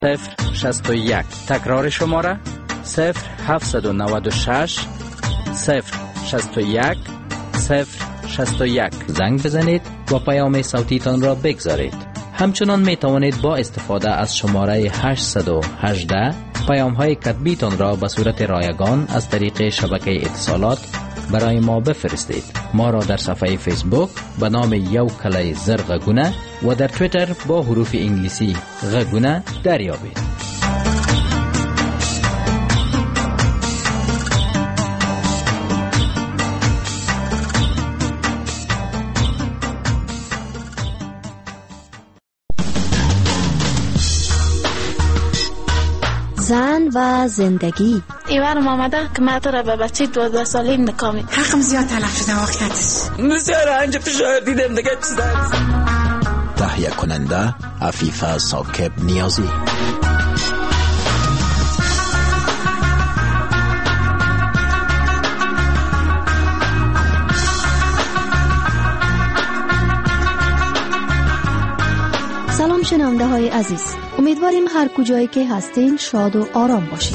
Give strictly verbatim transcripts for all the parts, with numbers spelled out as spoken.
صفر شصت و یک. تکرار شماره صفر هفتصد و نود و شش صفر شصت و یک صفر شصت و یک. زنگ بزنید و پیام صوتی تان را بگذارید. همچنان می توانید با استفاده از شماره هشت یک هشت پیام های کتبی تان را به صورت رایگان از طریق شبکه اتصالات برای ما بفرستید. ما را در صفحه فیسبوک به نام یو کلای زر غگونه و در تویتر با حروف انگلیسی غگونه دریابید. زن و زندگی. ایوانم آمده که من تو را به بچه دوازده ساله نکامید. حقم زیاد تلف شده واقعیتش. بسیار انجا فشار دیدم دیگه چیز دارست. تهیه کننده عفیفه ثاقب نیازی. سلام شنونده های عزیز، امیدواریم هر کجایی که هستین شاد و آرام باشین.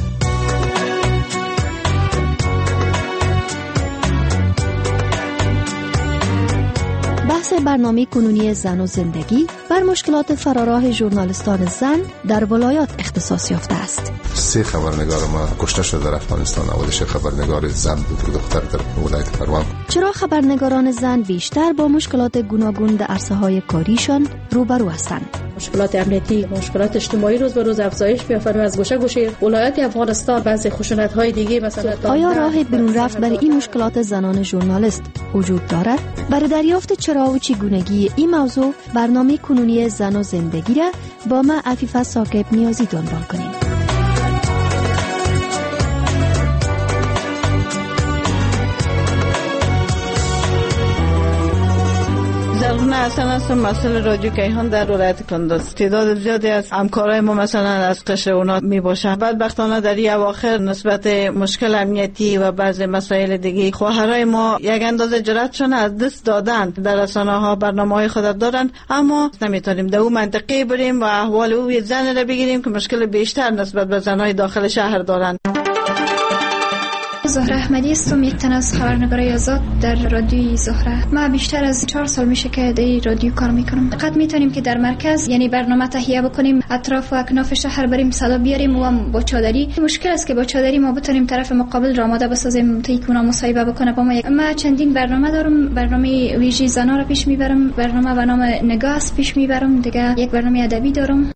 بحث برنامه کنونی زن و زندگی بر مشکلات فراراه ژورنالیستان زن در ولایات اختصاص یافته است. سه خبرنگار ما کشته شده در افغانستان. اولش خبرنگار زن بود، دختر در ولایت پروان. چرا خبرنگاران زن بیشتر با مشکلات گوناگون در عرصه‌های کاریشان روبرو هستند؟ مشکلات امنیتی، مشکلات اجتماعی روز به روز افزایش می‌یافته و از گوشه گوشه ولایت افغانستان بعضی خشونت‌های دیگه مثلا آیا راه بیرون رفت برای این مشکلات زنان ژورنالیست وجود دارد؟ برای دریافت چرا و چگونگی این موضوع برنامه کنونی زن و زندگی را با من عفیفه ثاقب نیازی دنبال کنیم. زرغونه اصلا هستم مسئول رادیو کیهان در ولایت کندوز. تعداد زیادی از همکارای ما مثلا از قشر اونا می باشن. بدبختانه در این اواخر نسبت مشکل امنیتی و بعضی مسائل دیگه خواهرای ما یک اندازه جرأتشون از دست دادن. در رسانه ها برنامه‌های خود دارن، اما نمیتونیم در اون منطقه بریم و احوال او زن را بگیریم که مشکل بیشتر نسبت به زنای داخل شهر دارن. زهره احمدی هستم، یک تن از خبرنگارای آزاد در رادیوی زهره. ما بیشتر از چهار سال میشه که در رادیو کار میکنم. فقط میتونیم که در مرکز یعنی برنامه تهیه بکنیم، اطراف و اکناف شهر بریم صدا بیاریم و با چادری. مشکل است که با چادری ما بتونیم طرف مقابل را آماده بسازیم تا یکونا مصاحبه بکنه با ما. ما چندین برنامه دارم، برنامه ویژه زنا رو پیش میبرم، برنامه به نام نگاه پیش میبرم، دیگه یک برنامه ادبی دارم.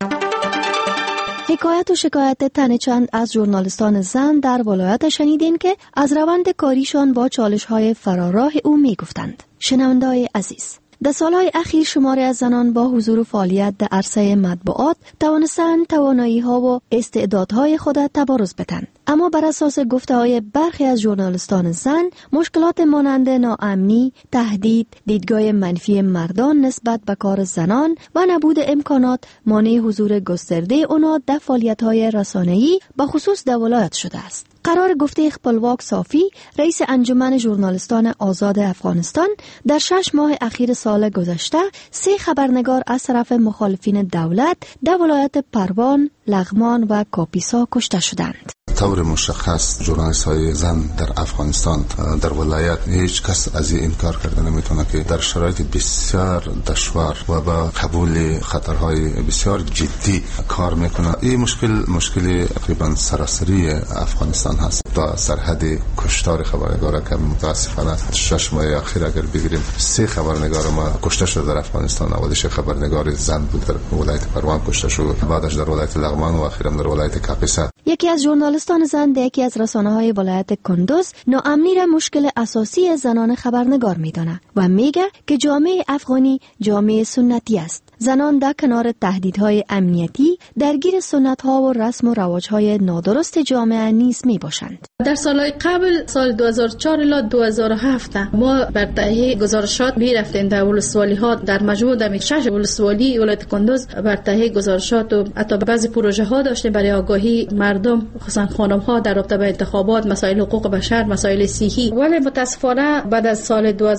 حکایت و شکایت تن چند از ژورنالیستان زن در ولایت شنیدین که از روند کاریشان با چالش‌های فراراه او می‌گفتند. شنونده‌های عزیز، در سالهای اخیر شماری از زنان با حضور و فعالیت در عرصه مطبوعات توانستند توانایی‌ها و استعدادهای خود تبارز بدهند. اما بر اساس گفته‌های برخی از ژورنالیستان زن، مشکلات مانند ناامنی، تهدید، دیدگاه منفی مردان نسبت به کار زنان و نبود امکانات مانع حضور گسترده آنها در فعالیت‌های رسانه‌ای به خصوص در ولایت شده است. قرار گفته خپلواک صافی، رئیس انجمن ژورنالیستان آزاد افغانستان، در شش ماه اخیر سال گذشته سه خبرنگار از طرف مخالفین دولت در ولایت پروان، لغمان و کاپیسا کشته شدند. طور مشخص ژورنالیست های زن در افغانستان در ولایت هیچ کس از این انکار کرده نمیتونه که در شرایط بسیار دشوار و با قبول خطرهای بسیار جدی کار میکنه. این مشکل مشکل تقریبا سراسری افغانستان هست. تا سرحد کشتار خبرنگارا که متاسفانه شش ماه اخیر اگر بگیریم سه خبرنگار ما کشته شده در افغانستان. اولش خبرنگار زن بود در ولایت پروان کشته شد، بعدش در ولایت لغمان و اخیراً در ولایت کاپیسا. یکی از ژورنالیستان زن در یکی از رسانه‌های ولایت کندوز ناامنی را مشکل اساسی زنان خبرنگار می‌داند و میگه که جامعه افغانی جامعه سنتی است. زنان در کنار تهدیدهای امنیتی درگیر سنت‌ها و رسم و رواج‌های نادرست جامعه نیز میباشند. در سالهای قبل سال دو هزار و چهار الی دو هزار و هفت ما بر تهیه گزارشات می‌رفتیم در ولسوالی‌ها، در مجموع در شش ولسوالی ولایت کندوز بر تهیه گزارشات و حتی بعضی پروژه‌ها داشتیم برای آگاهی مردم، خصوصا خانم‌ها در رابطه با انتخابات، مسائل حقوق بشر، مسائل صحی. ولی متأسفانه بعد از سال دو هزار و هفت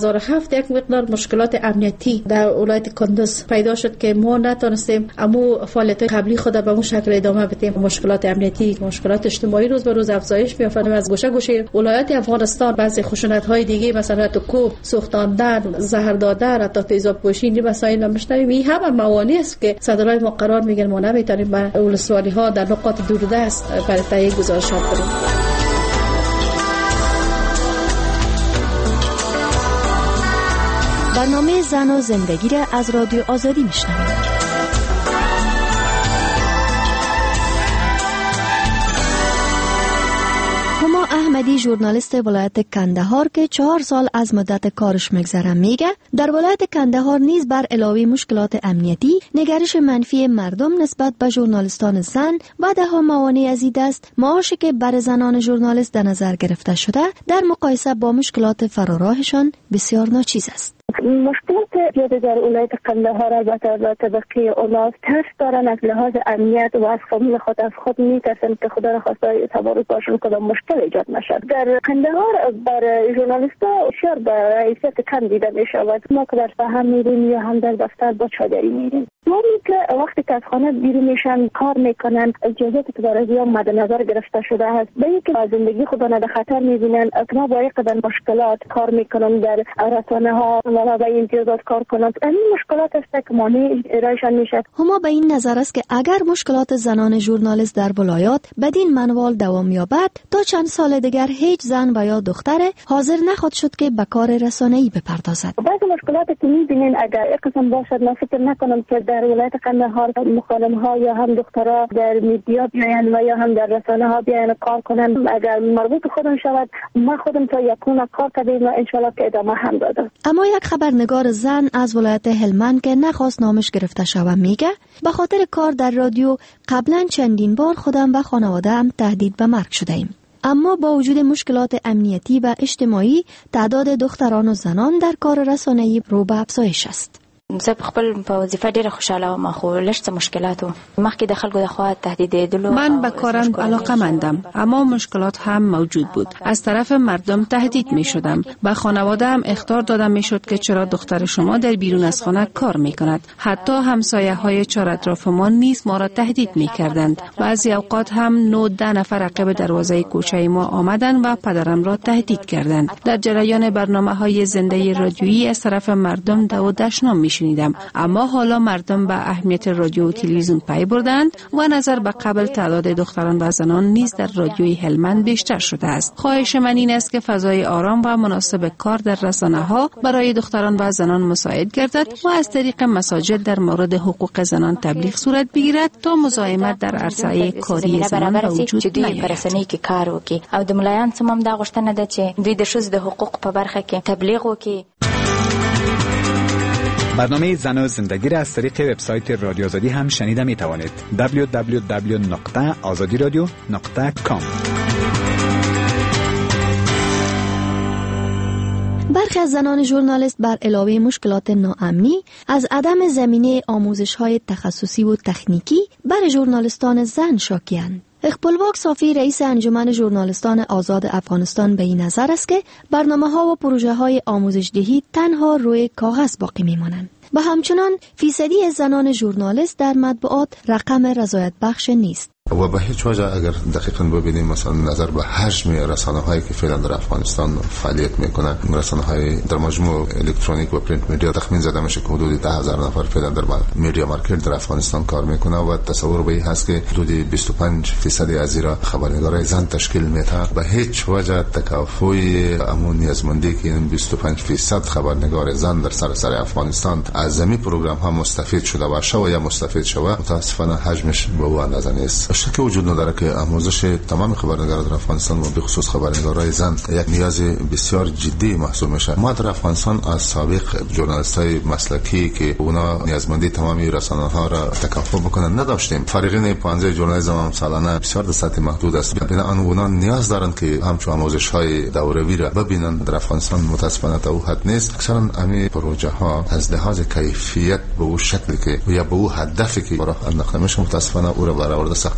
وقت یک مقدار مشکلات امنیتی در ولایت کندوز پیدا شد که ما نتونستیم امو فعالیت قبلی خود به اون شکل ادامه بدیم. مشکلات امنیتی، مشکلات اجتماعی روز به روز افزایش می‌یافت. از گوشه گوشه ولایت افغانستان بعضی خشونت‌های دیگه مثلا تو کوب، سوختاندن، زهر دادن، حتی تیزاب پوشی این مسائل هم می‌شنویم. این همه موانع است که صدرای ما قرار میگیرن ما نمیتونیم به ولسوالی‌ها در نقاط دوردست برای تهیه گزارشات کنیم. برنامه زن و زندگی را از رادیو آزادی میشنوید. هما احمدی ژورنالیست ولایت کندهار که چهار سال از مدت کارش میگذره میگه در ولایت کندهار نیز بر علاوه مشکلات امنیتی نگرش منفی مردم نسبت به ژورنالیستان زن و ده موانع از این دست معاشی که بر زنان ژورنالیست در نظر گرفته شده در مقایسه با مشکلات فراراهشان بسیار ناچیز است. مشکلات زیاده در ولایت قندهار البته از طبقه اونا ترس دارن از لحاظ امنیت و از فامیل خود از خود میترسن که خدا را خواسته تبارک باشون کدام مشکل ایجاد نشد. در قندهار بر ژورنالیستا بسیار به رئیسیت کم دیده میشود. ما که در ساحه میریم یا هم در دفتر با چادری میریم، ما که وقتی که از خانه بیرون میشن کار میکنن اجازاتی که برای زیان مد نظر گرفته شده است به اینکه زندگی خود را در خطر میبینن. ما با یک قدر مشکلات کار میکنن در رسانه ها و به امتیازات کار کنند. این مشکلات است که مانع ارائهشان میشه. هما به این نظر است که اگر مشکلات زنان ژورنالیست در ولایات بدین منوال دوام یابد تا چند سال دیگر هیچ زن و یا دختر حاضر نخواهد شد که به کار رسانه‌ای بپردازد. بعضی مشکلاتی که میبینین اگر یک قسم باشد من فکر نکنم که در ولایت قندهار مخالم‌ها یا هم دخترها در میدیا بیاین و یا هم در رسانه ها بیاین کار کنن. اگر مربوط خودم شود ما خودم تا یکون کار کردیم و ان شاء الله که ادامه هم داده. اما یک خبرنگار زن از ولایت هلمند که نخواست نامش گرفته شود میگه به خاطر کار در رادیو قبلا چندین بار خودم و خانواده‌ام تهدید به مرگ شده ایم. اما با وجود مشکلات امنیتی و اجتماعی تعداد دختران و زنان در کار رسانه‌ای رو به افزایش است. زه په خپل په وظیفه ډیره خوشاله وم خو لږ څه مشکلات و مخکې د خلکو د خوا تهدیدېدلو. من به کارم علاقه‌مندم اما مشکلات هم موجود بود. از طرف مردم تهدید می شدم. به خانواده هم اخطار دادم می شد که چرا دختر شما در بیرون از خانه کار می کند. حتی همسایه های چهار اطرافمان نیز ما را تهدید می کردند. بعضی اوقات هم نه ده نفر عقب دروازه کوچه ما آمدند و پدرم را تهدید کردند. در جریان برنامه های زنده رادیویی از طرف مردم دو و دشنام می شنیدم. اما حالا مردم به اهمیت رادیو و تلویزیون پی بردند و نظر به قبل تعداد دختران و زنان نیز در رادیوی هلمند بیشتر شده است. خواهش من این است که فضای آرام و مناسب کار در رسانه ها برای دختران و زنان مساعد گردد و از طریق مساجد در مورد حقوق زنان تبلیغ صورت بگیرد تا مزاحمت در عرصه کاری زنان به وجود نیاید. او د ملایان څخه هم دا غوښتنه ده چې دوی د ښځو د حقوق په برخه کې تبلیغ وکړي. برنامه زن و زندگی را از طریق وبسایت رادیو آزادی هم شنیده می توانید. دبلیو دبلیو دبلیو نقطه آزادی رادیو نقطه کام. برخی از زنان ژورنالیست بر علاوه مشکلات ناامنی از عدم زمینه آموزش‌های تخصصی و تکنیکی بر ژورنالیستان زن شاکی‌اند. اقبالباک صافی رئیس انجمن ژورنالیستان آزاد افغانستان به این نظر است که برنامه‌ها و پروژه‌های آموزش‌دهی تنها روی کاغذ باقی می‌مانند و همچنان فیصدی زنان ژورنالیست در مطبوعات رقم رضایت بخش نیست. و به هیچ وجه اگر دقیقاً ببینیم مثلا نظر به حجم رسانه‌هایی که فعلا در افغانستان فعالیت میکنن، رسانه‌های در مجموع الکترونیک و پرینت میدیا تخمین زده میشه که حدود ده هزار نفر فعلا در میدیا مارکت در افغانستان کار میکنه و تصور به این هست که حدود بیست و پنج درصد از ایرا خبرنگارای زن تشکیل میده. به هیچ وجه تکافوی امون نیازمندی که این بیست و پنج درصد خبرنگار زن در سراسر افغانستان از زمین پروگرام ها مستفید شده و شو یا مستفید شده متاسفانه حجمش به اون اندازه نیست. شکی وجود نداره که آموزش تمام خبرنگاران در افغانستان و به خصوص خبرنگارای زن یک نیاز بسیار جدی محسوب میشه. ما در افغانستان از سابق ژورنالیستای مسلکی که اونا نیازمندی تمامی رسانه‌ها را تکافو بکنن نداشتیم. فارغین پانزده ژورنالیسم هم سالانه بسیار در سطح محدود است. بنابراین اونا نیاز دارن که همچون آموزش‌های دوره‌ای را ببینن. در افغانستان متاسفانه تا حد نیست. اکثرا همین پروژه ها از لحاظ کیفیت به اون شکلی که یا به اون هدفی که راه انداخته میشه متاسفانه او را برآورده سخت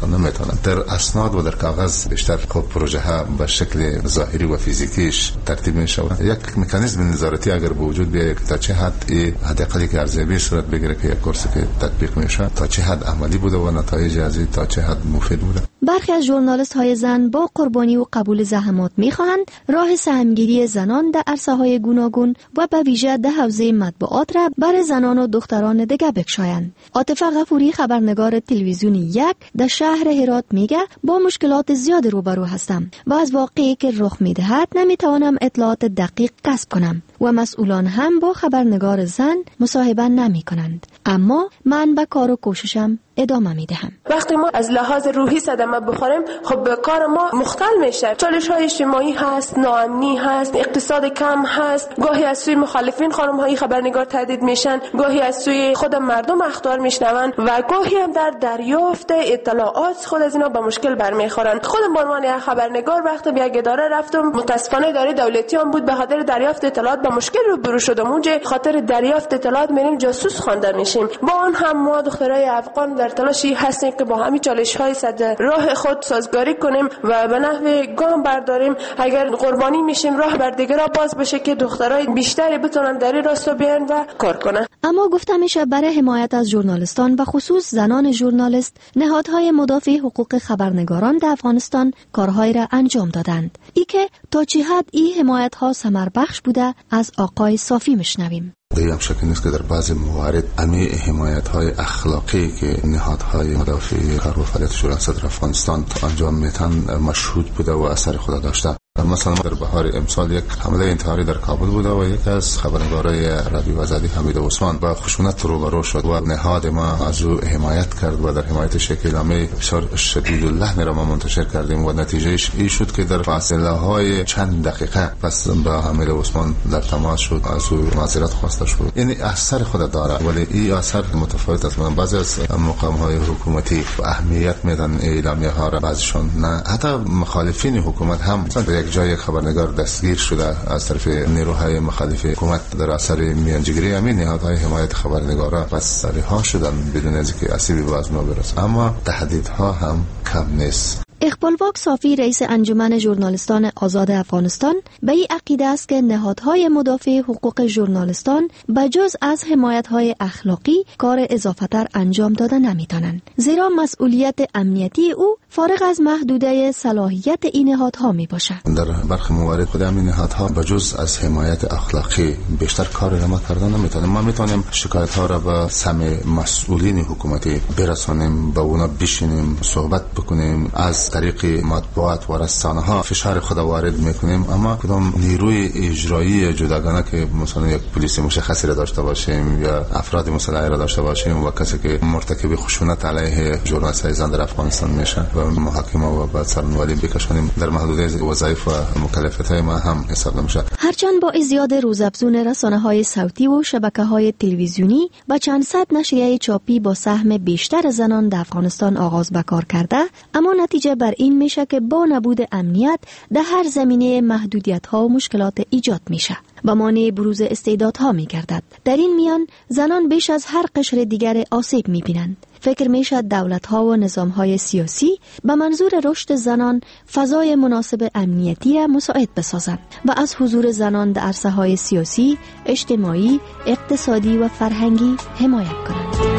نمیتونن. در اسناد و در کاغذ بیشتر خب پروژه ها به شکل ظاهری و فیزیکیش ترتیب میشه. یک مکانیزم نظارتی اگر به وجود بیاید تا چه حد حداقلی که ارزیابی صورت بگیره که یک کورس که تطبیق میشه تا چه حد عملی بوده و نتایج از این تا چه حد مفید بوده. برخی از ژورنالیست های زن با قربانی و قبول زحمات میخواهند راه سهمگیری زنان در عرصه‌های گوناگون و به ویژه در حوزه مطبوعات را برای زنان و دختران دیگر بکشایند. عاطفه غفوری خبرنگار تلویزیونی یک در شهر هرات میگه با مشکلات زیاد روبرو هستم و از واقعی که رخ میدهد نمیتوانم اطلاعات دقیق کسب کنم و مسئولان هم با خبرنگار زن مصاحبه نمی کنند. اما من به کار و کوششم ادامه می دهم. وقتی ما از لحاظ روحی صدمه بخوریم خب کار ما مختل میشه. چالش های اجتماعی هست، ناامنی هست، اقتصاد کم هست، گاهی از سوی مخالفین خانم های خبرنگار تهدید میشن، گاهی از سوی خود مردم اخطار میشنون و گاهی هم در دریافت اطلاعات خود از اینا به مشکل برمیخورن. خودم به عنوان خبرنگار وقتی به یک اداره رفتم، متاسفانه اداره دولتی هم بود، به خاطر دریافت اطلاعات به مشکل روبرو شدم. اونجا خاطر دریافت اطلاعات میریم جاسوس خوانده میشیم. با آن هم ما دخترای افغان در تلاشی هستیم که با همین چالش‌های صد راه خود سازگاری کنیم و به نحو گام برداریم. اگر قربانی میشیم راه بر دیگران باز بشه که دخترای بیشتری بتونن در این راستا بیان و کار کنن. اما گفته میشه برای حمایت از ژورنالیستان و خصوص زنان ژورنالیست نهادهای مدافع حقوق خبرنگاران در افغانستان کارهای را انجام دادند. ای که تا چه حد این حمایت ها ثمر بخش بوده از آقای صافی مشنویم. دیگه هم شکل نیست که در بعضی موارد امی حمایت های اخلاقی که نهادهای مدافع کار و فعالیت ژورنالیست در افغانستان انجام میتن مشهود بوده و اثر خود داشته. مثلا در بهار امسال یک حمله انتحاری در کابل بوده و یک از خبرنگارای رادیو آزادی حمید عثمان با خشونت روبرو شد و نهاد ما از او حمایت کرد و در حمایت شکل‌نامه بسیار شدید اللحن را ما منتشر کردیم و نتیجهش این شد که در فاصله های چند دقیقه پس با حمید عثمان در تماس شد، از او معذرت خواسته شد. یعنی اثر خود داره، ولی این اثر متفاوت است. من بعضی از مقام های حکومتی اهمیت میدن اعلامیه ها را، بعضیشون نه. حتی مخالفین حکومت هم یک جای خبرنگار دستگیر شده از طرف نیروهای مخالف حکومت در اثر میانجیگری همین نهادهای حمایت خبرنگارا پس رها شدن بدون از اینکه آسیبی به آزمون برسه. اما تهدیدها هم کم نیست. اقبال واق صافی رئیس انجمن ژورنالیستان آزاد افغانستان به این عقیده است که نهادهای مدافع حقوق ژورنالیستان بجز از حمایت‌های اخلاقی کار اضافه‌تر انجام داده نمی‌توانند، زیرا مسئولیت امنیتی او فارغ از محدوده صلاحیت این نهادها میباشد. در برخی موارد خود همین نهادها بجز از حمایت اخلاقی بیشتر کار ما کردن نمی‌توانند. ما می‌توانیم شکایت‌ها را به سمع مسئولین حکومتی برسانیم، با اونا بشینیم صحبت بکنیم، از طریق مطبوعات و رسانه ها فشار خود وارد میکنیم، اما کدام نیروی اجرایی جداگانه که مثلا یک پلیس مشخصی را داشته باشیم یا افراد مسلح را داشته باشیم و کسی که مرتکب خشونت علیه ژورنالیست‌های زن در افغانستان میشه و محاکمه و بعد سرنوشت بکشانیم در محدوده وظایف و مکلفیت‌های ما هم حساب نمیشه. هرچند با ازدیاد روزافزون رسانه‌های صوتی و شبکه‌های تلویزیونی با چند صد نشریه چاپی با سهم بیشتر زنان در افغانستان آغاز به کار کرده، اما نتیجه بر این میشه که با نبود امنیت در هر زمینه محدودیت‌ها و مشکلات ایجاد میشه و مانع بروز استعدادها میگردد. در این میان زنان بیش از هر قشر دیگر آسیب میبینند. فکر میشد دولت‌ها و نظام‌های سیاسی به منظور رشد زنان فضای مناسب امنیتی را مساعد بسازند و از حضور زنان در عرصه‌های سیاسی، اجتماعی، اقتصادی و فرهنگی حمایت کنند.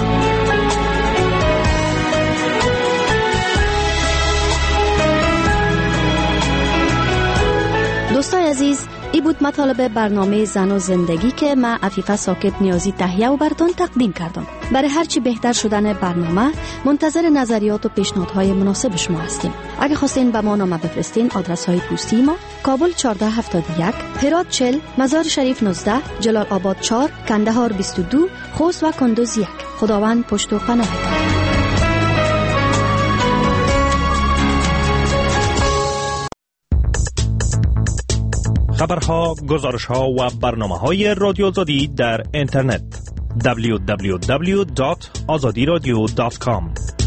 دوستای عزیز، ای بود مطالب برنامه زن و زندگی که من عفیفه ساکب نیازی تهیه و براتون تقدیم کردم. برای هرچی بهتر شدن برنامه منتظر نظریات و پیشنهادهای مناسب شما هستیم. اگه خواستین به ما نامه بفرستین، آدرس های پستی ما: کابل چهارده هفتاد و یک، هرات چهل، مزار شریف نوزده، جلال آباد چهار، کندهار بیست و دو، خوست و کندوز یک. خداوند پشت و پناه دهد. خبرها، گزارشها و برنامه‌های رادیو آزادی در اینترنت: دبلیو دبلیو دبلیو دات آزادی رادیو دات کام